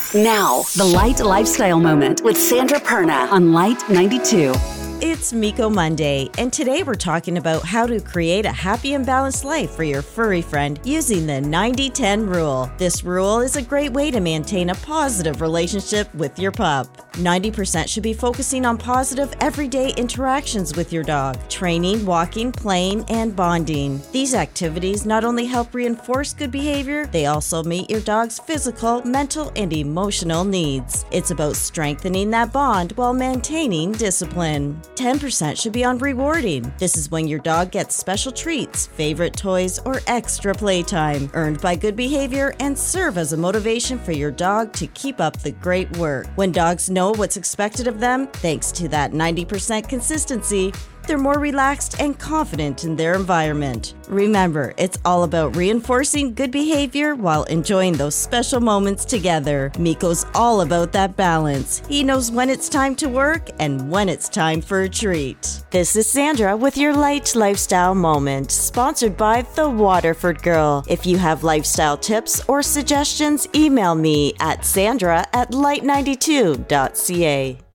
Now, the Light Lifestyle Moment with Sandra Perna on Light 92. It's Miko Monday, and today we're talking about how to create a happy and balanced life for your furry friend using the 90-10 rule. This rule is a great way to maintain a positive relationship with your pup. 90% should be focusing on positive everyday interactions with your dog: training, walking, playing, and bonding. These activities not only help reinforce good behavior, they also meet your dog's physical, mental, and emotional needs. It's about strengthening that bond while maintaining discipline. 10% should be on rewarding. This is when your dog gets special treats, favorite toys, or extra playtime, earned by good behavior and serve as a motivation for your dog to keep up the great work. When dogs know what's expected of them, thanks to that 90% consistency, they're more relaxed and confident in their environment. Remember, it's all about reinforcing good behavior while enjoying those special moments together. Miko's all about that balance. He knows when it's time to work and when it's time for a treat. This is Sandra with your Light Lifestyle Moment, sponsored by The Waterford Girl. If you have lifestyle tips or suggestions, email me at sandra@light92.ca.